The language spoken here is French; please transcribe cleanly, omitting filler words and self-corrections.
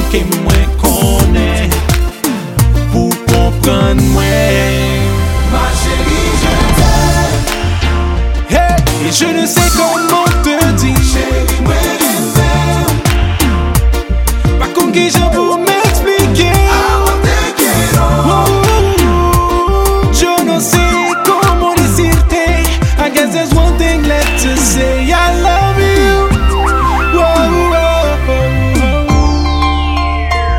que moi connais pour comprendre moi. Ma chérie, je t'aime. Hey, et je ne sais comment te dire. Chérie, moi, je t'aime. Pas comme qui je vous mets.